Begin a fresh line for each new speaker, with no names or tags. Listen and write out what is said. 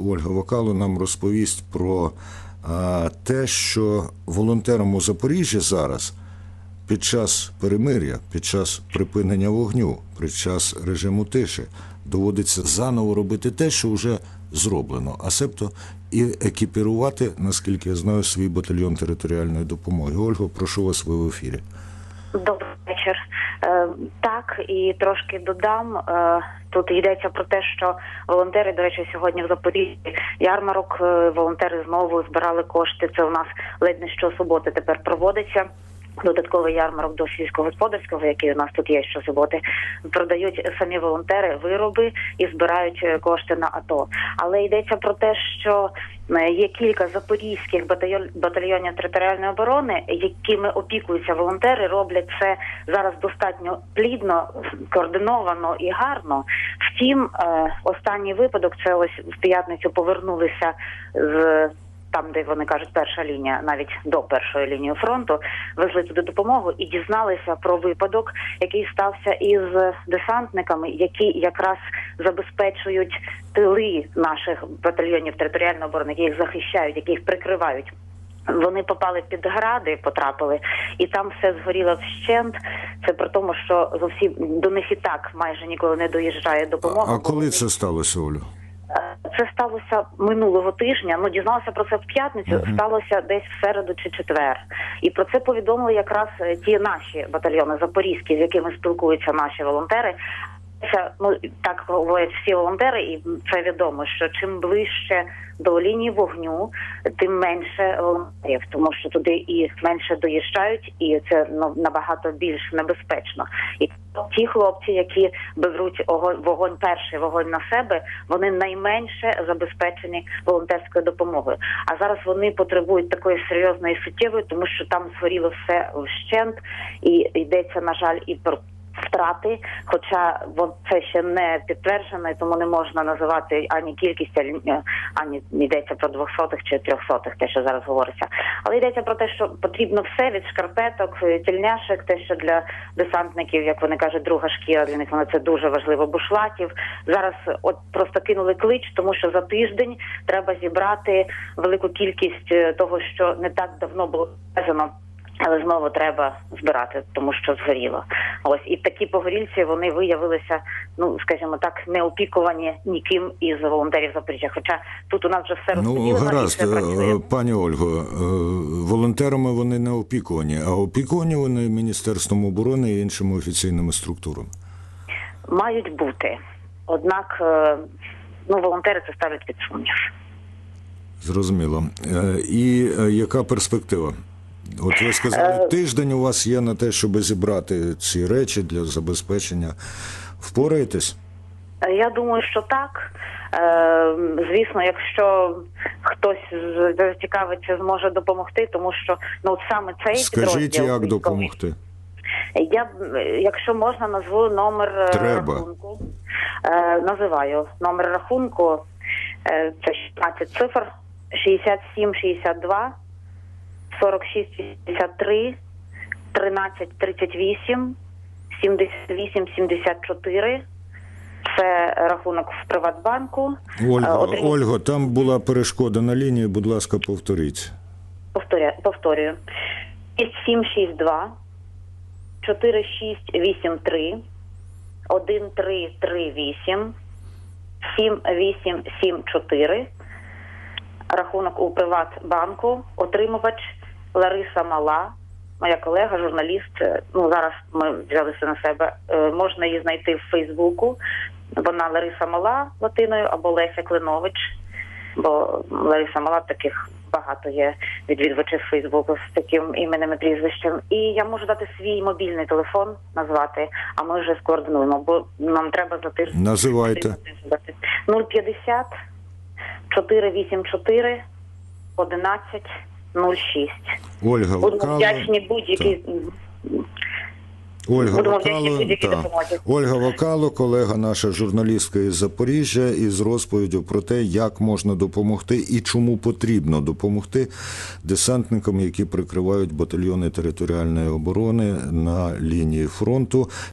Ольга Вокало нам розповість про те, що волонтерам у Запоріжжі зараз під час перемир'я, під час припинення вогню, під час режиму тиші доводиться заново робити те, що вже зроблено, а себто і екіпірувати, наскільки я знаю, свій батальйон територіальної допомоги. Ольго, прошу вас, ви в ефірі.
Добрий вечір. Так, і трошки додам. Тут йдеться про те, що волонтери, до речі, сьогодні в Запоріжжі ярмарок, волонтери знову збирали кошти. Це у нас ледь не щосуботи тепер проводиться. Додатковий ярмарок до сільськогосподарського, який у нас тут є щосуботи, продають самі волонтери вироби і збирають кошти на АТО. Але йдеться про те, що є кілька запорізьких батальйонів територіальної оборони, якими опікуються волонтери, роблять це зараз достатньо плідно, координовано і гарно. Втім, останній випадок, це ось в п'ятницю повернулися з там, де вони кажуть, перша лінія, навіть до першої лінії фронту, везли туди допомогу і дізналися про випадок, який стався із десантниками, які якраз забезпечують тили наших батальйонів територіальної оборони, які їх захищають, які їх прикривають. Вони попали під гради, потрапили, і там все згоріло вщент. Це при тому, що зовсім до них і так майже ніколи не доїжджає допомога.
А коли це сталося, Олю?
Це сталося минулого тижня, дізналася про це в п'ятницю, сталося десь в середу чи четвер. І про це повідомили якраз ті наші батальйони запорізькі, з якими спілкуються наші волонтери. Так говорять всі волонтери, і це відомо, що чим ближче до лінії вогню, тим менше волонтерів, тому що туди і менше доїжджають, і це набагато більш небезпечно. І ті хлопці, які беруть перший вогонь на себе, вони найменше забезпечені волонтерською допомогою. А зараз вони потребують такої серйозної суттєвої, тому що там згоріло все вщент, і йдеться, на жаль, і про втрати, хоча це ще не підтверджено, і тому не можна називати ані кількість, ані йдеться про 200-х чи 300-х, те, що зараз говориться. Але йдеться про те, що потрібно все від шкарпеток, тільняшек, те, що для десантників, як вони кажуть, друга шкіра, для них це дуже важливо, бушлатів. Зараз просто кинули клич, тому що за тиждень треба зібрати велику кількість того, що не так давно було звезено, але знову треба збирати, тому що згоріло. Ось, і такі погорільці, вони виявилися, скажімо так, не опікувані ніким із волонтерів Запоріжжя. Хоча тут у нас вже все розподілено.
Гаразд, пані Ольго, волонтерами вони не опікувані, а опікувані вони Міністерством оборони і іншими офіційними структурами?
Мають бути. Однак, волонтери це ставлять під сумнів.
Зрозуміло. І яка перспектива? От ви сказали, тиждень у вас є на те, щоб зібрати ці речі для забезпечення. Впораєтесь? Я думаю, що так. Звісно, якщо хтось зацікавиться, зможе допомогти, тому що саме цей підрозділ... Скажіть, як допомогти?
Я, якщо можна, назву номер рахунку. Називаю номер рахунку. Це 16 цифр. 6762 46-53, 13-38, 78-74. Це рахунок в Приватбанку.
Ольго, там була перешкода на лінії, будь ласка, повторіть.
Повторюю. 762, 4683, 1338, 7874. Рахунок у Приватбанку, отримувач Лариса Мала, моя колега, журналіст. Зараз ми взялися на себе. Можна її знайти в Фейсбуку. Вона Лариса Мала латиною або Леся Клинович, бо Лариса Мала таких багато є відвідувачів Фейсбуку з таким іменем і прізвищем. І я можу дати свій мобільний телефон, назвати, а ми вже скоординуємо, бо нам треба за тиждень.
Називайте.
050 484 1106.
Ольга Вокало.
Будемо вдячні будь-які.
Ольга Вокало, колега наша журналістка із Запоріжжя, із розповіддю про те, як можна допомогти і чому потрібно допомогти десантникам, які прикривають батальйони територіальної оборони на лінії фронту.